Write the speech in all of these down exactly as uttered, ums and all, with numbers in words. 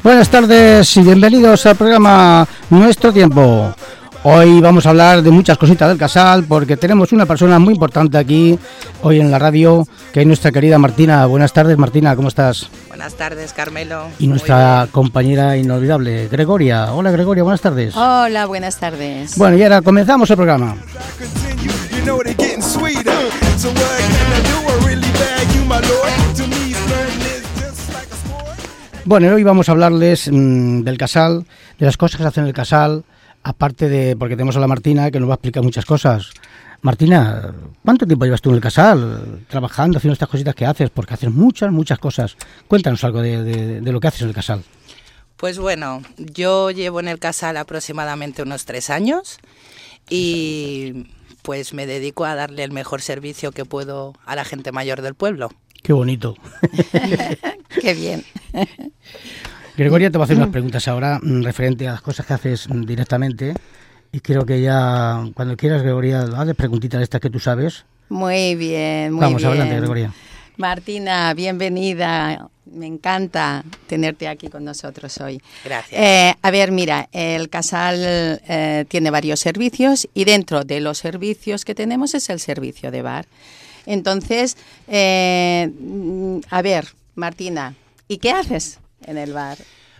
Buenas tardes y bienvenidos al programa Nuestro Tiempo. Hoy vamos a hablar de muchas cositas del Casal porque tenemos una persona muy importante aquí hoy en la radio, que es nuestra querida Martina. Buenas tardes, Martina, ¿cómo estás? Buenas tardes, Carmelo. Y nuestra compañera inolvidable, Gregoria. Hola, Gregoria, buenas tardes. Hola, buenas tardes. Bueno, y ahora comenzamos el programa. Bueno, hoy vamos a hablarles mmm, del Casal, de las cosas que se hacen en el Casal, aparte de, porque tenemos a la Martina que nos va a explicar muchas cosas. Martina, ¿cuánto tiempo llevas tú en el Casal trabajando, haciendo estas cositas que haces? Porque haces muchas, muchas cosas. Cuéntanos algo de, de, de lo que haces en el Casal. Pues bueno, yo llevo en el Casal aproximadamente unos tres años y pues me dedico a darle el mejor servicio que puedo a la gente mayor del pueblo. Qué bonito. Qué bien. Gregoria te va a hacer unas preguntas ahora referente a las cosas que haces directamente y creo que ya cuando quieras, Gregoria, hazle preguntitas de estas que tú sabes. Muy bien, muy Vamos, bien. adelante, Gregoria. Martina, bienvenida. Me encanta tenerte aquí con nosotros hoy. Gracias. Eh, a ver, mira, el Casal eh, tiene varios servicios y dentro de los servicios que tenemos es el servicio de bar. Entonces, eh, a ver, Martina, ¿y qué haces en el bar?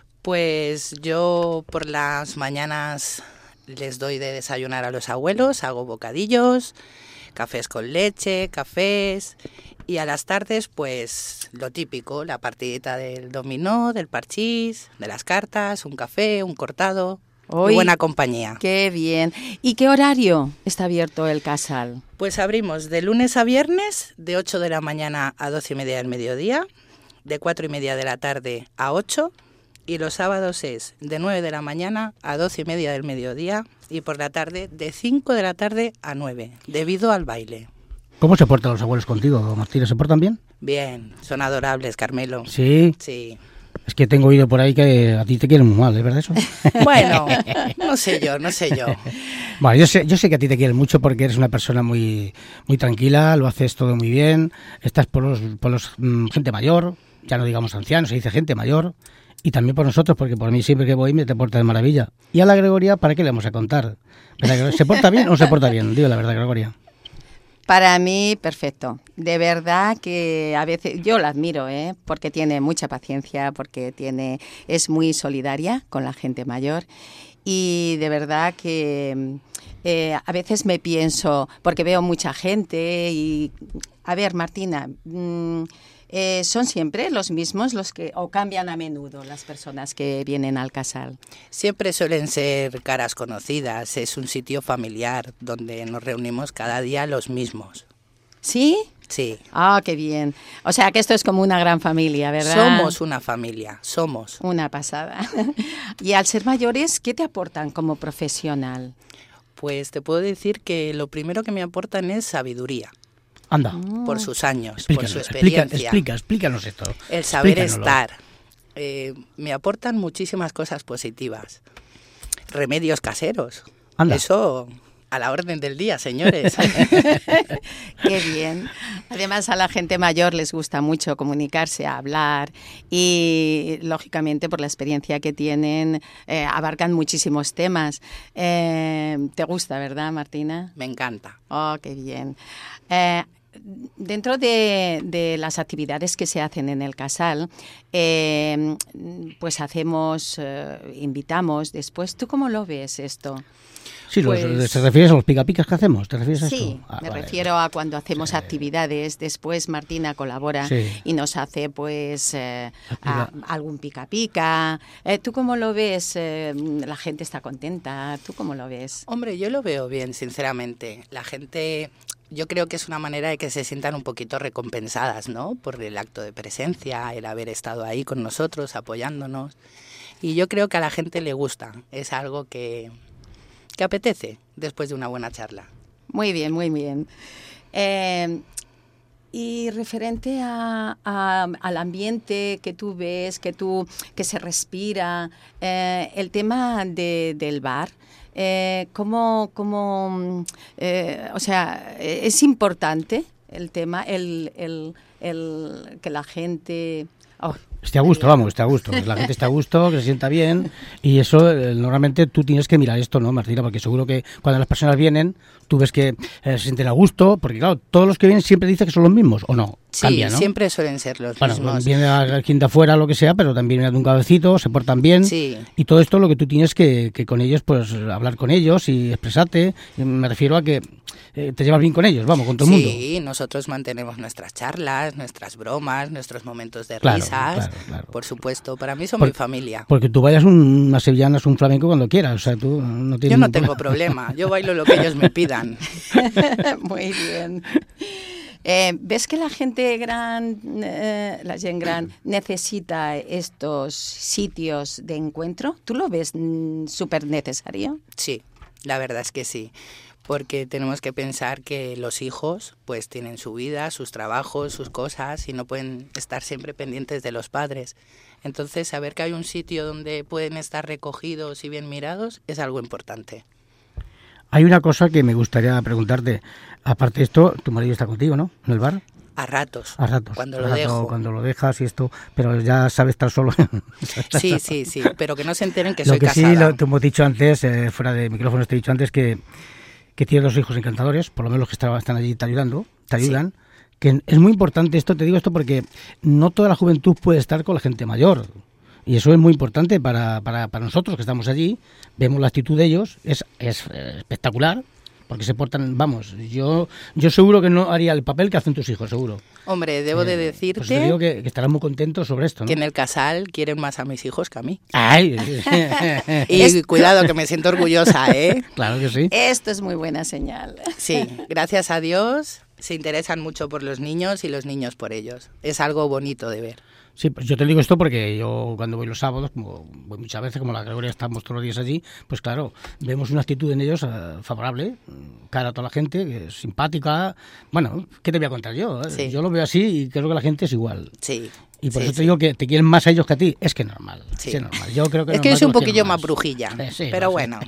Pues yo por las mañanas les doy de desayunar a los abuelos, hago bocadillos, cafés con leche, cafés, y a las tardes pues lo típico, la partidita del dominó, del parchís, de las cartas, un café, un cortado. Muy buena compañía. Qué bien. ¿Y qué horario está abierto el Casal? Pues abrimos de lunes a viernes, de ocho de la mañana a doce y media del mediodía, de cuatro y media de la tarde a ocho, y los sábados es de nueve de la mañana a doce y media del mediodía, y por la tarde de cinco de la tarde a nueve, debido al baile. ¿Cómo se portan los abuelos contigo, Martina? ¿Se portan bien? Bien, son adorables, Carmelo. ¿Sí? Sí. Es que tengo oído por ahí que a ti te quieren muy mal, ¿es verdad eso? Bueno, no sé yo, no sé yo. Bueno, yo sé, yo sé que a ti te quieren mucho porque eres una persona muy, muy tranquila, lo haces todo muy bien, estás por los, por los mmm, gente mayor, ya no digamos ancianos, se dice gente mayor, y también por nosotros, porque por mí siempre que voy me te portas de maravilla. Y a la Gregoria, ¿para qué le vamos a contar? ¿Se porta bien o no se porta bien? Digo la verdad, Gregoria. Para mí, perfecto. De verdad que a veces yo la admiro, ¿eh? Porque tiene mucha paciencia, porque tiene es muy solidaria con la gente mayor y de verdad que eh, a veces me pienso, porque veo mucha gente y... A ver, Martina, mmm, eh, ¿son siempre los mismos los que o cambian a menudo las personas que vienen al Casal? Siempre suelen ser caras conocidas, es un sitio familiar donde nos reunimos cada día los mismos. ¿Sí? Sí. Ah, qué bien. O sea que esto es como una gran familia, ¿verdad? Somos una familia, somos. Una pasada. Y al ser mayores, ¿qué te aportan como profesional? Pues te puedo decir que lo primero que me aportan es sabiduría. Anda. Por sus años, explícanos, por su experiencia. Explica, explica, explícanos esto. El saber estar. Eh, me aportan muchísimas cosas positivas. Remedios caseros. Anda. Eso a la orden del día, señores. Qué bien. Además, a la gente mayor les gusta mucho comunicarse, hablar y, lógicamente, por la experiencia que tienen, eh, abarcan muchísimos temas. Eh, ¿Te gusta, verdad, Martina? Me encanta. Oh, qué bien. Eh, Dentro de, de las actividades que se hacen en el Casal, eh, pues hacemos, eh, invitamos después. ¿Tú cómo lo ves esto? Sí, pues, los, ¿te refieres a los pica picas que hacemos? ¿Te refieres a sí, esto? Ah, me vale. refiero a cuando hacemos sí. actividades. Después Martina colabora sí. y nos hace pues eh, a, algún pica pica. Eh, ¿Tú cómo lo ves? Eh, la gente está contenta. ¿Tú cómo lo ves? Hombre, yo lo veo bien, sinceramente. La gente... Yo creo que es una manera de que se sientan un poquito recompensadas, ¿no? Por el acto de presencia, el haber estado ahí con nosotros, apoyándonos. Y yo creo que a la gente le gusta. Es algo que, que apetece después de una buena charla. Muy bien, muy bien. Eh, y referente a, a, al ambiente que tú ves, que, tú, que se respira, eh, el tema de, del bar... Eh, ¿cómo, cómo, eh, o sea, es importante el tema, el, el, el que la gente, Oh. Esté a gusto, vamos, esté a gusto. La gente está a gusto, que se sienta bien. Y eso, eh, normalmente tú tienes que mirar esto, ¿no, Martina? Porque seguro que cuando las personas vienen, tú ves que eh, se sienten a gusto. Porque, claro, todos los que vienen siempre dicen que son los mismos, ¿o no? Sí, Cambia, ¿no? siempre suelen ser los bueno, mismos. Viene alguien de afuera, lo que sea, pero también viene de un cabecito, se portan bien. Sí. Y todo esto lo que tú tienes que, que con ellos, pues hablar con ellos y expresarte. Y me refiero a que eh, te llevas bien con ellos, vamos, con todo el mundo. Sí, nosotros mantenemos nuestras charlas, nuestras bromas, nuestros momentos de Claro, risas. claro, claro. Por supuesto, para mí son Por- mi familia. Porque tú vayas un, unas sevillanas, un flamenco cuando quieras. O sea, tú no tienes Yo no ningún tengo problema, yo bailo lo que ellos me pidan. Muy bien. Eh, ¿Ves que la gente gran, eh, la gente gran necesita estos sitios de encuentro? ¿Tú lo ves mm, súper necesario? Sí, la verdad es que sí, porque tenemos que pensar que los hijos pues tienen su vida, sus trabajos, sus cosas y no pueden estar siempre pendientes de los padres. Entonces, saber que hay un sitio donde pueden estar recogidos y bien mirados es algo importante. Hay una cosa que me gustaría preguntarte. Aparte de esto, tu marido está contigo, ¿no? En el bar. A ratos, A ratos. cuando A lo rato, dejo. Cuando lo dejas y esto, pero ya sabe estar solo. Sí, sí, sí, pero que no se enteren que Lo soy que casada. sí, lo, te hemos dicho antes, eh, fuera de micrófonos te he dicho antes que, que tienes dos hijos encantadores, por lo menos los que está- están allí te ayudando, te ayudan. Que es muy importante esto, te digo esto porque no toda la juventud puede estar con la gente mayor. Y eso es muy importante para, para, para nosotros que estamos allí, vemos la actitud de ellos, es, es eh, espectacular, porque se portan, vamos, yo yo seguro que no haría el papel que hacen tus hijos, seguro. Hombre, debo de Eh, decirte pues te digo que, que estarán muy contentos sobre esto, ¿no? que en el casal quieren más a mis hijos que a mí. ¡Ay! Y cuidado, que me siento orgullosa, ¿eh? Claro que sí. Esto es muy buena señal. Sí, gracias a Dios se interesan mucho por los niños y los niños por ellos. Es algo bonito de ver. Sí, pues yo te digo esto porque yo cuando voy los sábados, como voy muchas veces, como la Gregoria estamos todos los días allí, pues claro, vemos una actitud en ellos eh, favorable, cara a toda la gente, que es simpática. Bueno, ¿qué te voy a contar yo? eh? Sí. Yo lo veo así y creo que la gente es igual. Sí. Y por sí, eso te sí. digo que te quieren más a ellos que a ti. Es que normal. Sí. Sí, es normal. Yo creo que Es que yo normal soy un los quieren poquillo más brujilla, Eh, sí, pero lo sé. bueno.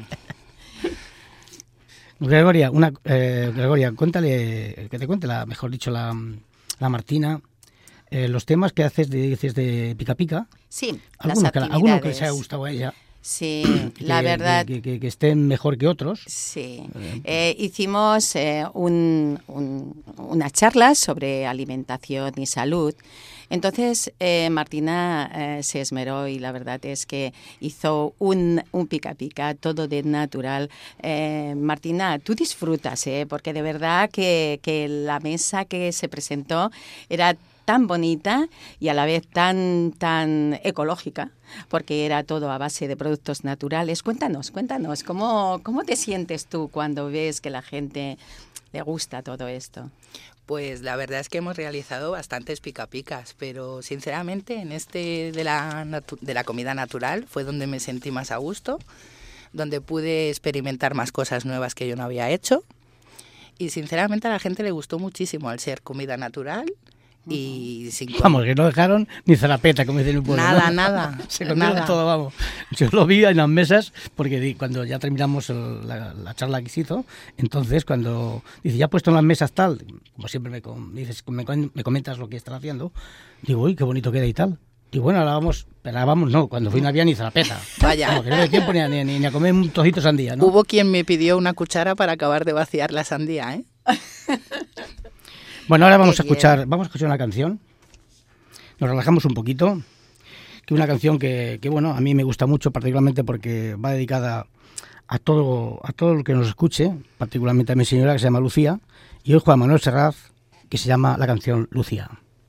Gregoria, una, eh, Gregoria, cuéntale, que te cuente, la, mejor dicho, la, la Martina, eh, los temas que haces de, dices de Pica Pica. Sí, las Algunos que, actividades. alguno que les haya gustado a ella. Sí, que- la verdad. Que, que- que estén mejor que otros. Sí, eh, hicimos eh, un, un- una charla sobre alimentación y salud. Entonces, eh, Martina eh, se esmeró y la verdad es que hizo un, un pica pica, todo de natural. Eh, Martina, tú disfrutas, ¿eh? Porque de verdad que, que la mesa que se presentó era tan bonita y a la vez tan, tan ecológica, porque era todo a base de productos naturales. Cuéntanos, cuéntanos, ¿cómo, cómo te sientes tú cuando ves que la gente le gusta todo esto? Pues la verdad es que hemos realizado bastantes pica picas, pero sinceramente en este de la, natu- de la comida natural fue donde me sentí más a gusto, donde pude experimentar más cosas nuevas que yo no había hecho y sinceramente a la gente le gustó muchísimo al ser comida natural y sin com- Vamos, que no dejaron ni zarapeta, como dicen en un pueblo. Nada, ¿no? nada, Se comieron nada. todo, vamos. Yo lo vi en las mesas, porque di- cuando ya terminamos el- la, la charla que se hizo, entonces cuando dice, ya he puesto en las mesas tal, como siempre me, com- dices, me, com- me comentas lo que estás haciendo, digo, uy, qué bonito queda y tal. Y bueno, ahora vamos, pero ahora vamos, no, cuando fui no había ni zarapeta. Vaya. Vamos, que no había tiempo ni, a- ni, ni a comer un trocito de sandía, ¿no? Hubo quien me pidió una cuchara para acabar de vaciar la sandía, ¿eh? Bueno, ahora vamos Qué a escuchar, vamos a escuchar una canción. Nos relajamos un poquito. Que una canción que, que bueno, a mí me gusta mucho, particularmente porque va dedicada a todo, a todo el que nos escuche, particularmente a mi señora que se llama Lucía, y hoy Juan Manuel Serrat, que se llama la canción Lucía.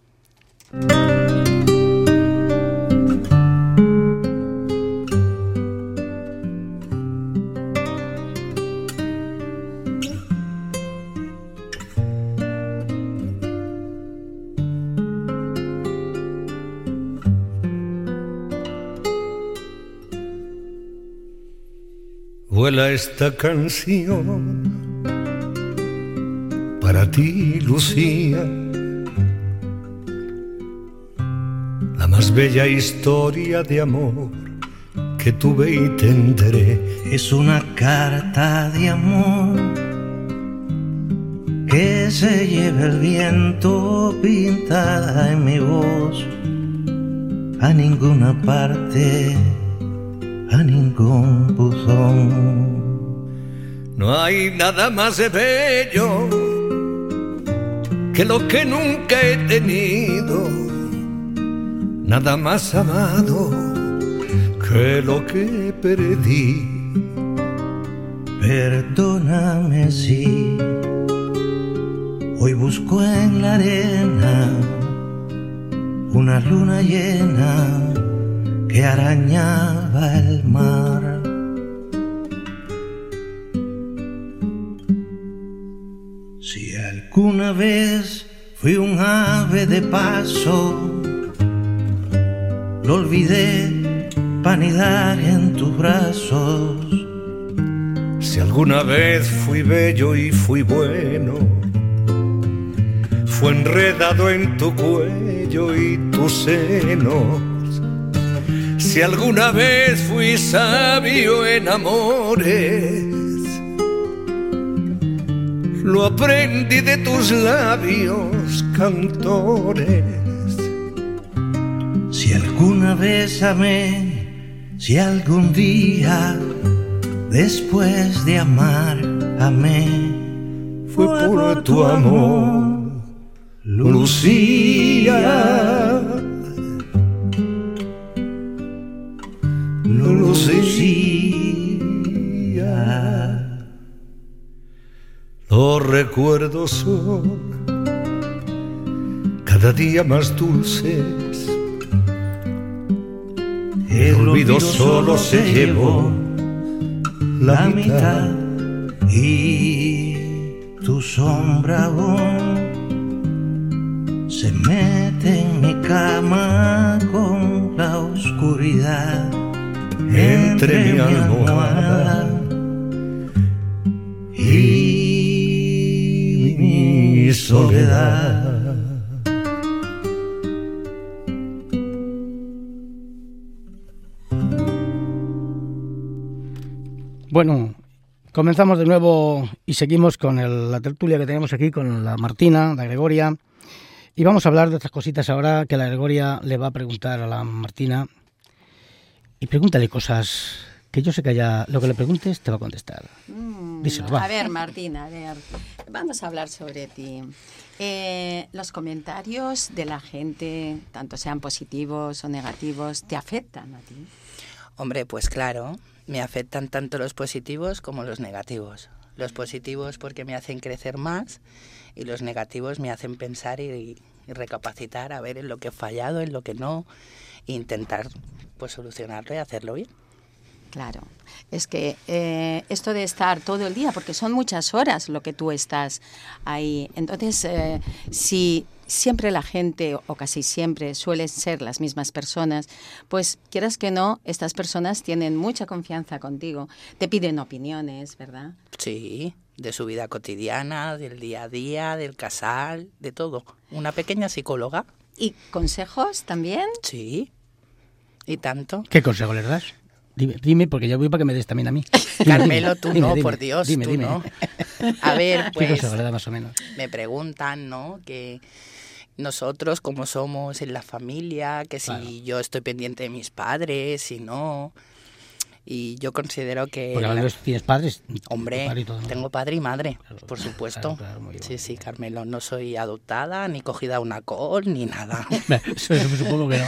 Vuela esta canción para ti, Lucía, la más bella historia de amor que tuve y te enteré. Es una carta de amor que se lleva el viento pintada en mi voz. a ninguna parte, a ningún buzón. No hay nada más bello que lo que nunca he tenido, nada más amado que lo que perdí. Perdóname si hoy busco en la arena una luna llena que arañaba el mar. Si alguna vez fui un ave de paso, lo olvidé para anidar en tus brazos. Si alguna vez fui bello y fui bueno, fue enredado en tu cuello y tus senos. Si alguna vez fui sabio en amores, lo aprendí de tus labios cantores. Si alguna vez amé, si algún día después de amar amé, fue por tu amor, Lucía, Lucía. Los recuerdos son cada día más dulces, el olvido solo se llevó la mitad y tu sombra aún se mete en mi cama con la oscuridad entre mi almohada y mi soledad. Bueno, comenzamos de nuevo y seguimos con el, la tertulia que tenemos aquí con la Martina, la Gregoria, y vamos a hablar de otras cositas ahora que la Gregoria le va a preguntar a la Martina. Y pregúntale cosas que yo sé que ya lo que le preguntes te va a contestar. Mm, Díselo, va. A ver, Martina, a ver, vamos a hablar sobre ti. Eh, los comentarios de la gente, tanto sean positivos o negativos, ¿te afectan a ti? Hombre, pues claro, me afectan tanto los positivos como los negativos. Los positivos porque me hacen crecer más y los negativos me hacen pensar y, y recapacitar a ver en lo que he fallado, en lo que no, e intentar pues solucionarlo y hacerlo bien. Claro, es que eh, esto de estar todo el día, porque son muchas horas lo que tú estás ahí, entonces eh, si siempre la gente, o casi siempre, suelen ser las mismas personas, pues quieras que no, estas personas tienen mucha confianza contigo, te piden opiniones, ¿verdad? Sí, de su vida cotidiana, del día a día, del casal, de todo. Una pequeña psicóloga. ¿Y consejos también? Sí, y tanto. ¿Qué consejo les das? Dime, dime, porque yo voy para que me des también a mí. Carmelo, tú dime, no, dime, por Dios, dime, tú dime. no. A ver, ¿Qué pues consejo le das más o menos? me preguntan, ¿no? Que nosotros, como somos en la familia, que si Claro. yo estoy pendiente de mis padres, si no. Y yo considero que... Porque la- ahora tienes padres. Hombre, padre y todo, ¿no? tengo padre y madre, Claro, por claro, supuesto. claro, muy bien, sí, muy sí, bien. Carmelo, no soy adoptada, ni cogida a una col, ni nada. Eso, eso supongo que no.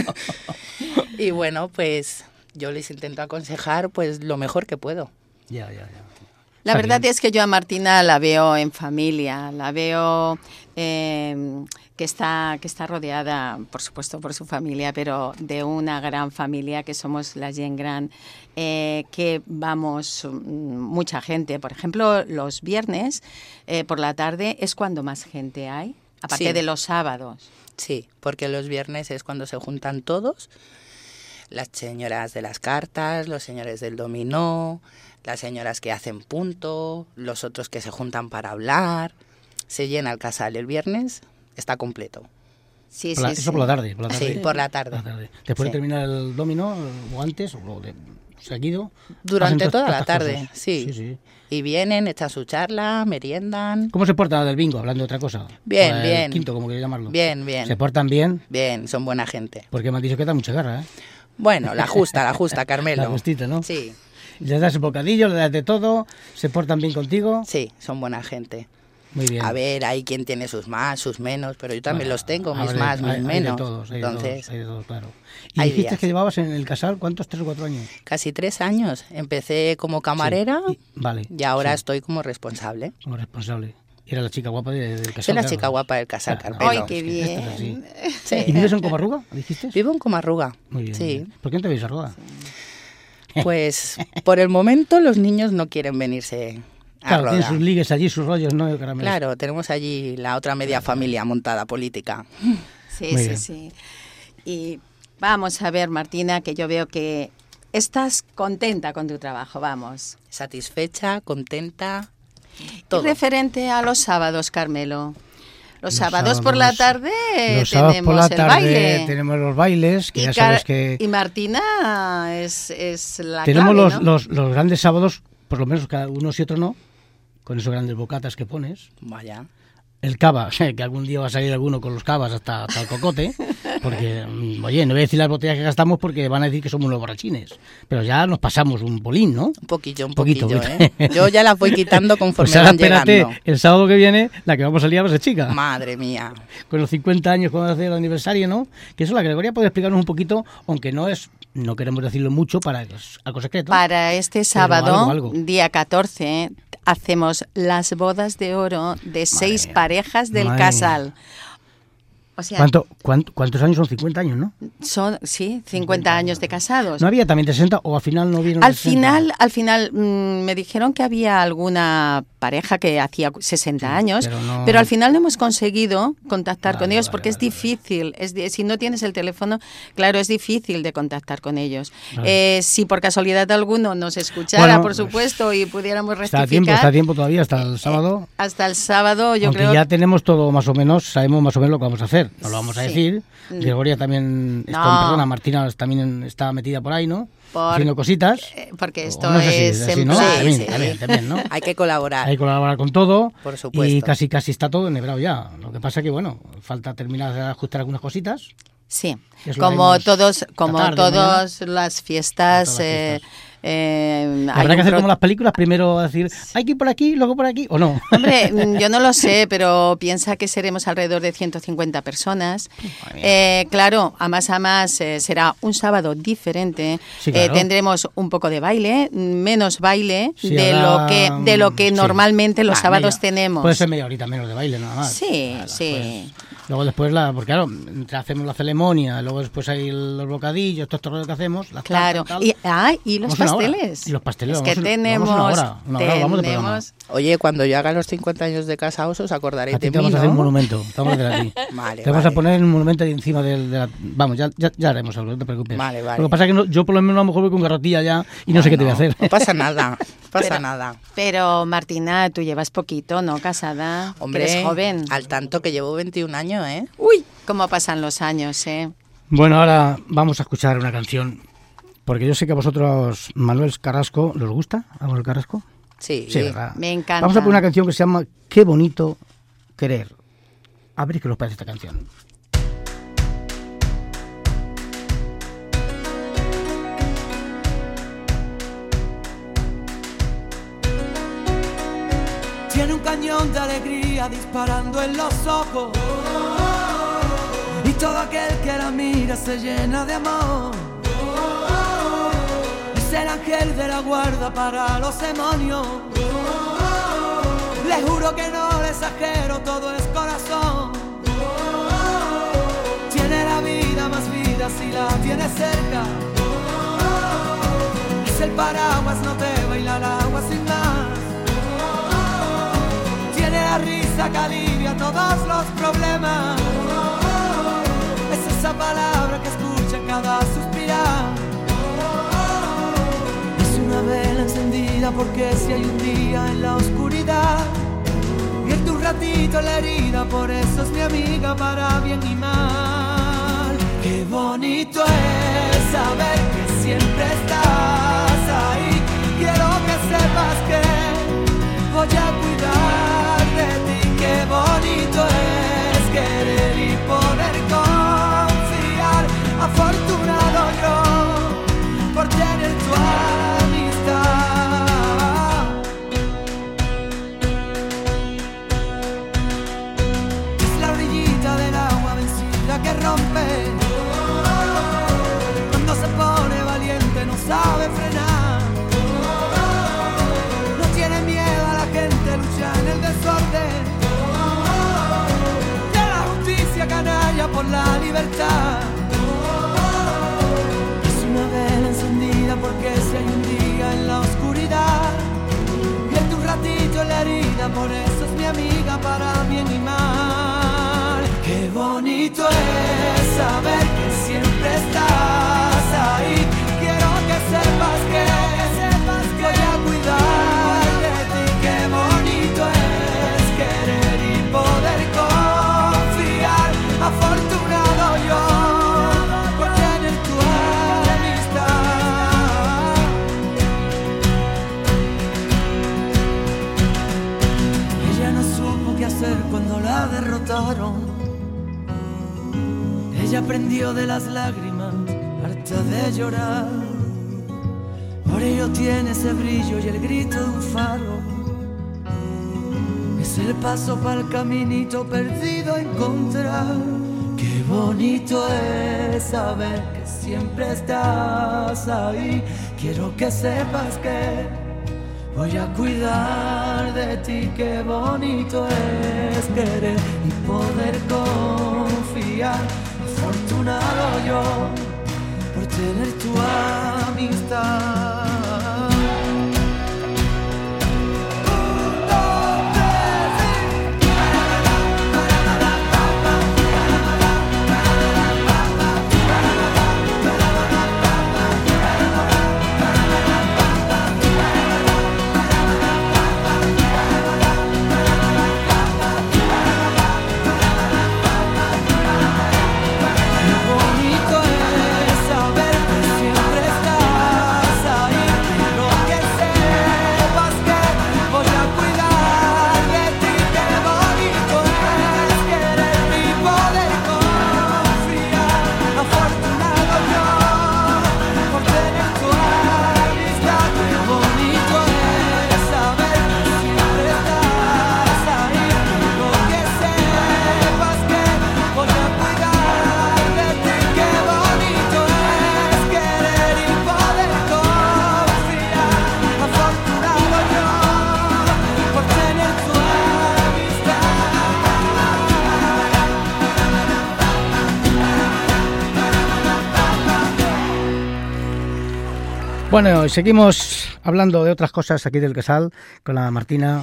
Y bueno, pues yo les intento aconsejar pues lo mejor que puedo. Ya, ya, ya. La Está verdad bien. es que yo a Martina la veo en familia, la veo eh, que está que está rodeada, por supuesto, por su familia, pero de una gran familia que somos la Gent Gran, eh, que vamos mm, mucha gente. Por ejemplo, los viernes eh, por la tarde es cuando más gente hay, aparte Sí. de los sábados. Sí, porque los viernes es cuando se juntan todos, las señoras de las cartas, los señores del dominó, las señoras que hacen punto, los otros que se juntan para hablar. Se llena el casal el viernes, está completo. Sí, Por la- sí, eso sí. por la tarde. Por la tarde. Sí, por la tarde. Por la tarde. Después Sí. de terminar el domino, o antes, o de seguido. Durante hacen toda todas la estas tarde, cosas. sí. Sí, sí. Y vienen, echan su charla, meriendan. ¿Cómo se portan la del bingo? Hablando de otra cosa. Bien, O el bien. quinto, como queréis llamarlo. Bien, bien. Se portan bien, Bien, son buena gente. porque me han dicho que da mucha garra, ¿eh? Bueno, la justa, la justa, Carmelo. La justita, ¿no? Sí, Les das el bocadillo, les das de todo, se portan bien contigo. sí, son buena gente. Muy bien. A ver, hay quien tiene sus más, sus menos, pero yo también Bueno, los tengo, a mis ver, más, hay- mis hay de menos. todos, hay de Entonces, todos, hay de todos, claro. Y hay dijiste días. que llevabas en el casal, ¿cuántos? ¿Tres o cuatro años? casi tres años. Empecé como camarera Sí. Y- vale. y ahora sí, estoy como responsable. como responsable. Era la chica guapa de- del casal. Soy la claro. chica guapa del casal, Claro, Carmelo. Ay, qué es que esto es así. bien. Sí. ¿Y vives en Comarruga? ¿Dijiste? Vivo en Comarruga. Muy bien. muy Sí. bien. ¿Por qué no te vais a Ruga? Pues por el momento los niños no quieren venirse a Claro, Roda. tienen sus ligues allí, sus rollos, ¿no? De caramelos. Claro, tenemos allí la otra media familia montada política. Sí, Muy sí, bien. sí. Y vamos a ver, Martina, que yo veo que estás contenta con tu trabajo, vamos. Satisfecha, contenta, Y todo. referente a los sábados, Carmelo. Los, Los sábados, por la sábados- tarde Los sábados tenemos por la el tarde baile. tenemos los bailes, que y, ya Car- sabes que y Martina es, es la tenemos clave, los, ¿no? los, los grandes sábados, por lo menos cada unos y otros no, con esos grandes bocatas que pones. Vaya. El cava, que algún día va a salir alguno con los cavas hasta, hasta el cocote, porque, mm, oye, no voy a decir las botellas que gastamos porque van a decir que somos unos borrachines, pero ya nos pasamos un polín, ¿no? Un poquillo, un Poquito, poquillo, poquito. ¿eh? Yo ya las voy quitando conforme Pues ahora van espérate, llegando. el sábado que viene, la que vamos a liar va a ser chica. Madre mía. Con los cincuenta años que vamos a hacer el aniversario, ¿no? Que eso la Gregoria puede explicarnos un poquito, aunque no es, no queremos decirlo mucho para algo secreto. Para este sábado, algo, algo. día catorce, hacemos las bodas de oro de seis mía. parejas del Madre casal. O sea, ¿Cuánto, cuánto- ¿Cuántos años son? cincuenta años, ¿no? son, sí, cincuenta años de casados. ¿No había también de sesenta o al final no vieron Al de sesenta? final, al final mm, me dijeron que había alguna pareja que hacía sesenta Sí, años, pero no- pero al final no hemos conseguido contactar Vale, con ellos vale, porque vale, es difícil. Es di- si no tienes el teléfono, claro, es difícil de contactar con ellos. Vale. Eh, si por casualidad alguno nos escuchara, Bueno, por pues, supuesto, y pudiéramos Está a rectificar, tiempo, está a tiempo todavía, hasta el sábado. hasta el sábado, yo Aunque creo. ya tenemos todo más o menos, sabemos más o menos lo que vamos a hacer. No lo vamos a Sí. decir. Gregoria también, está, No. perdona, Martina también está metida por ahí, ¿no? Por- Haciendo cositas. eh, porque O esto no sé si es, así, en ¿no? plan- También, sí. también, también, ¿no? Hay que colaborar. Hay que colaborar con todo. Por supuesto. Y casi casi está todo enhebrado ya. Lo que pasa que, bueno, falta terminar de ajustar algunas cositas. Sí, Es lo como haremos todos, como esta tarde, todas las fiestas, Todas las eh, fiestas. eh, hay Habrá un que hacer pro- como las películas, primero decir, hay que ir por aquí, luego por aquí, o no. Hombre, mm, yo no lo sé, pero piensa que seremos alrededor de ciento cincuenta personas. Madre mía. Eh, claro, a más a más eh, será un sábado diferente. Sí, Eh, claro. tendremos un poco de baile, menos baile Sí, de habrá, lo que de lo que sí. normalmente los Ah, sábados media- tenemos. Puede ser media horita menos de baile, nada más. Sí, Nada, sí. pues, luego después, la, porque claro, entre hacemos la ceremonia, luego después hay los bocadillos, todo esto rollo que hacemos, las Claro, tartas y, ah, y los Vamos una hora. pasteles. Y los pasteles, Es vamos que una- tenemos, vamos una hora, una hora, vamos de programa. tenemos Oye, cuando yo haga los cincuenta años de casados os acordaréis A ti de te mí, vamos a hacer un ¿no? monumento, te vamos a hacer a ti. Vale, Te vamos vale. a poner un monumento ahí encima del, de la... Vamos, ya, ya, ya haremos algo, no te preocupes. Vale, vale. Lo que pasa es que no- yo por lo menos a lo mejor voy con garrotilla ya y no sé qué te voy a hacer. No pasa nada, no pasa Pero- nada. Pero Martina, tú llevas poquito, ¿no? Casada. que Hombre, eres joven. al tanto que llevo veintiún años, ¿eh? Uy, cómo pasan los años, ¿eh? Bueno, ahora vamos a escuchar una canción, porque yo sé que a vosotros, Manuel Carrasco, ¿os gusta Manuel Carrasco? Sí. Sí, ¿verdad? Me encanta. Vamos a poner una canción que se llama Qué bonito querer. A ver qué os parece esta canción. Tiene un cañón de alegría disparando en los ojos, y todo aquel que la mira se llena de amor. Es el ángel de la guarda para los demonios. Le juro que no le exagero, todo es corazón. Tiene la vida más vida si la tienes cerca. Es el paraguas, no te baila el agua sin más. Tiene la risa que alivia todos los problemas. Es esa palabra que escucha en cada suspirar. Es una vela encendida porque si hay un día en la oscuridad y en tu ratito en la herida, por eso es mi amiga para bien y mal. Qué bonito es saber que siempre estás ahí. Quiero que sepas que voy a cuidar de ti. Qué bonito es querer y poder confiar. Afortunado yo por tener tu amistad. Es la orillita del agua vencida que rompe. Cuando se pone valiente no sabe frenar. No tiene miedo a la gente, lucha en el desorden. De la justicia canalla por la libertad. Es una vela encendida porque si hay un día en la oscuridad, pierde un ratito en la herida, por eso es mi amiga para bien y mal. Qué bonito es saber que siempre estás ahí. Quiero que sepas que, que sepas que voy a cuidar de ti. Qué bonito es querer y poder confiar. Afortunado yo por tener tu amistad. Ella no supo qué hacer cuando la derrotaron. Ella aprendió de las lágrimas, harta de llorar. Por ello tiene ese brillo y el grito de un faro. Es el paso para el caminito perdido a encontrar. Qué bonito es saber que siempre estás ahí. Quiero que sepas que voy a cuidar de ti. Qué bonito es querer y poder confiar. Afortunado yo por tener tu amistad. Bueno, seguimos hablando de otras cosas aquí del Quesal con la Martina.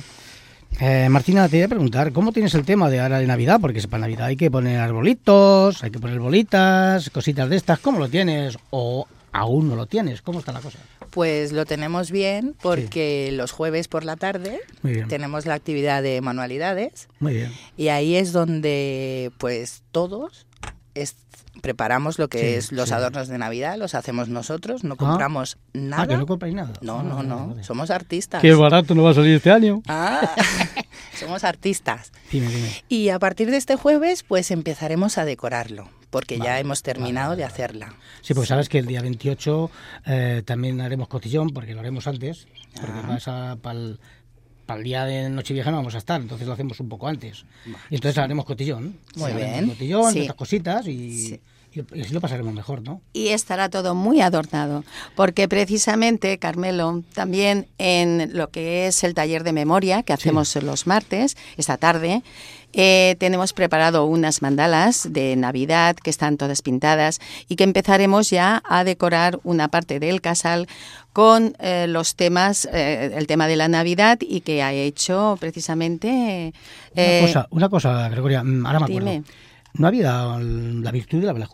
Eh, Martina, te voy a preguntar, ¿cómo tienes el tema de ahora de Navidad? Porque para Navidad hay que poner arbolitos, hay que poner bolitas, cositas de estas. ¿Cómo lo tienes? ¿O aún no lo tienes? ¿Cómo está la cosa? Pues lo tenemos bien porque sí. Los jueves por la tarde tenemos la actividad de manualidades. Muy bien. Y ahí es donde pues todos es, preparamos lo que sí, es los sí. adornos de Navidad, los hacemos nosotros, no compramos ah. nada. Ah, ¿que no compráis nada? No, ah, no, no, vale. Somos artistas. Qué barato no va a salir este año. Ah, somos artistas. Dime, dime. Y a partir de este jueves pues empezaremos a decorarlo, porque vale, ya hemos terminado vale, vale, de hacerla. Sí, porque sabes que el día veintiocho eh, también haremos cotillón, porque lo haremos antes, porque ah. pasa para el... Para el día de Nochevieja no vamos a estar, entonces lo hacemos un poco antes. Y entonces haremos cotillón. Muy sí, bien. Cotillón, sí. estas cositas y, sí. y así lo pasaremos mejor, ¿no? Y estará todo muy adornado, porque precisamente, Carmelo, también en lo que es el taller de memoria que hacemos sí. los martes, esta tarde, Eh, tenemos preparado unas mandalas de Navidad que están todas pintadas y que empezaremos ya a decorar una parte del casal con eh, los temas, eh, el tema de la Navidad, y que ha hecho precisamente... Eh, una cosa, una cosa, Gregoria, ahora me acuerdo. Dime. ¿No había la virtud de la Junta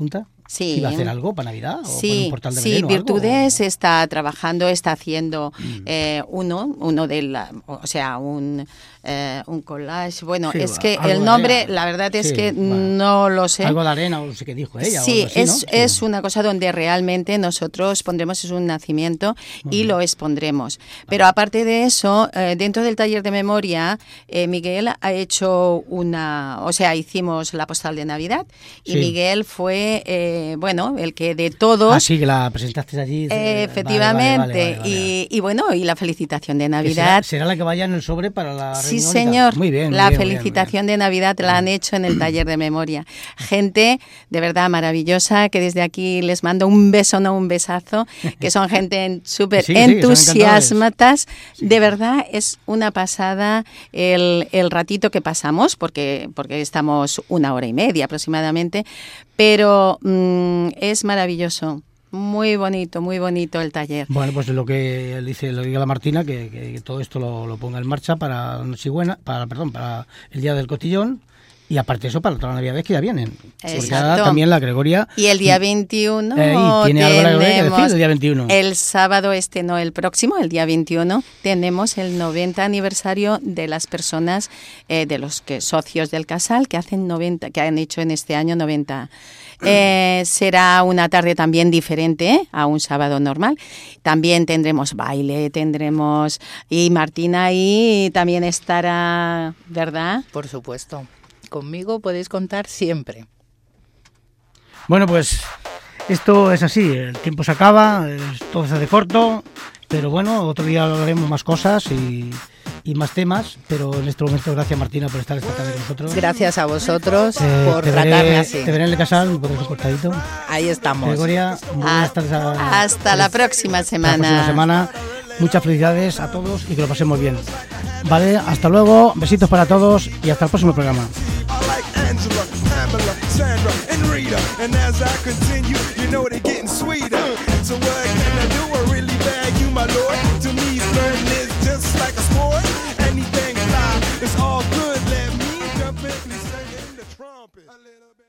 Sí. ¿Iba a hacer algo para Navidad? ¿O Sí, por un portal de sí, Belén o algo? Virtudes está trabajando, está haciendo eh, uno, uno de la, o sea, un, eh, un collage. Bueno, Sí, es que algo el de nombre, arena. la verdad es Sí, que bueno. no lo sé. Algo de arena, o no sé qué dijo ella. o Sí, algo así, es, ¿no? Sí. es una cosa donde realmente nosotros pondremos es un nacimiento y lo expondremos. Pero aparte de eso, eh, dentro del taller de memoria, eh, Miguel ha hecho una, o sea, hicimos la postal de Navidad y Sí. Miguel fue, eh, bueno, el que de todos... Ah, sí, que la presentaste allí. Eh, Vale, efectivamente, vale, vale, vale, vale. Y, y bueno, y la felicitación de Que Navidad. Será, será la que vaya en el sobre para la Sí, reunión y tal. señor. Muy bien. La muy bien, muy bien, felicitación muy bien. de Navidad la han hecho en el taller de memoria. Gente de verdad maravillosa, que desde aquí les mando un beso, no un besazo, que son gente súper Sí, sí, que son entusiasmatas. De verdad es una pasada el, el ratito que pasamos, porque, porque estamos una hora y media aproximadamente, pero mm, es maravilloso. Muy bonito, muy bonito el taller. Bueno, pues lo que le dice, lo diga a la Martina, que, que- que todo esto lo, lo ponga en marcha para Nochebuena, para, perdón, para el Día del Cotillón y aparte de eso para todas las Navidades que ya vienen. Porque Exacto. ahora también la Gregoria... Y el día veintiuno Eh, y tiene algo la Gregoria que decir tenemos el día veintiuno. el sábado este, no, el próximo, el día veintiuno, tenemos el noventa aniversario de las personas, eh, de los que socios del Casal, que hacen noventa, que han hecho en este año noventa. Eh, será una tarde también diferente ¿eh? a un sábado normal. También tendremos baile, tendremos... Y Martina ahí también estará, ¿verdad? Por supuesto. Conmigo podéis contar siempre. Bueno, pues esto es así, el tiempo se acaba, es- todo se hace corto, pero bueno, otro día hablaremos más cosas y, y más temas, pero en este momento gracias Martina por estar esta tarde con nosotros. Gracias a vosotros Eh, por te tratarme veré, así. te veré en el casal, me pondré cortadito. Ahí estamos. Gregoria, muy buenas tardes a- Hasta la próxima hasta la próxima semana. semana. Muchas felicidades a todos y que lo pasemos bien. Vale, hasta luego, besitos para todos y hasta el próximo programa. I like Angela, Pamela, Sandra, and Rita. And as I continue, you know they're getting sweeter. So what can I do? I really bag you, my lord. To me, flirting is just like a sport. Anything fly, it's all good. Let me jump in and sing in the trumpet. A little bit.